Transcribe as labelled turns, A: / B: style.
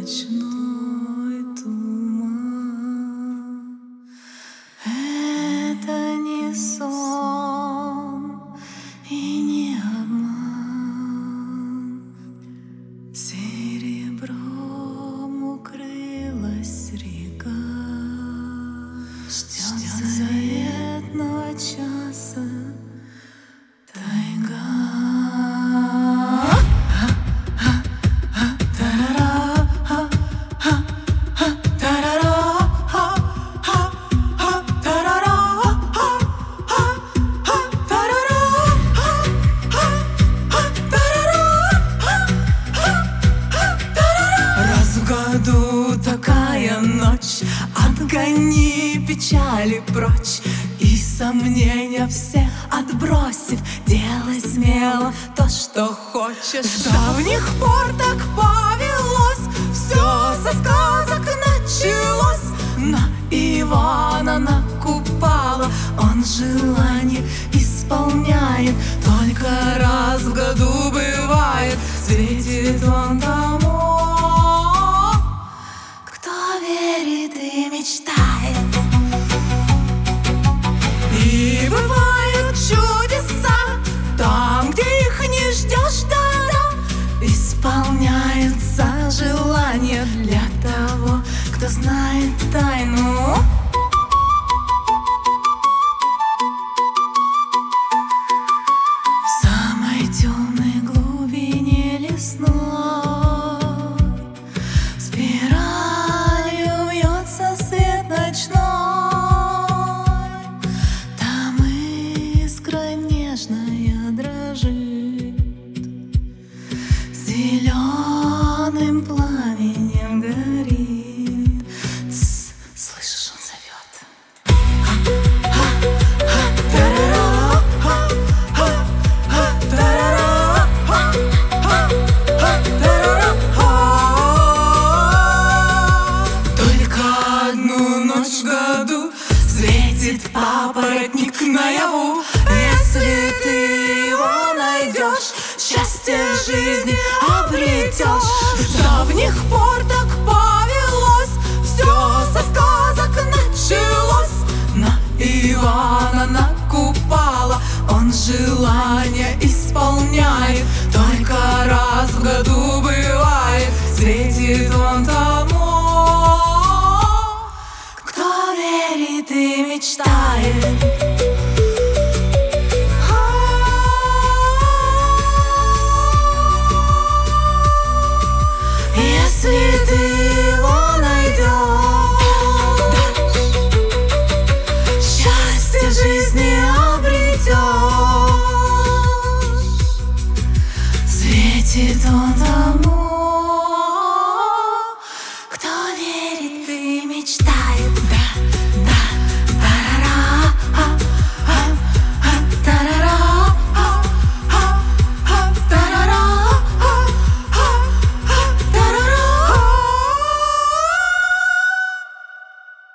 A: ночной туман. Это не сон и не обман. Серебром укрылась река, ждет заветного часа тайга. Раз в году такая ночь, отгони печали прочь и сомнения все отбросив, делай смело то, что хочешь. С давних пор так повелось, все со сказок началось. На Ивана, на Купала он желание исполняет. Только раз в году бывает, светит он тому, кто верит и мечтает. И бывают чудеса там, где их не ждешь, тогда исполняются желания для того, кто знает тайну. В самой темной глубине лесной спиралью вьется свет ночной. Там искра нежная дрожит, зеленым пламенем горит. Тс, слышишь, он зовет. Только одну ночь в году светит папоротник наяву. Если ты его найдешь, счастье в жизни обретешь. С давних пор так повелось, все со сказок началось. На Ивана, на Купала он желание исполняет. Только раз в году бывает, светит он тому, кто верит и мечтает.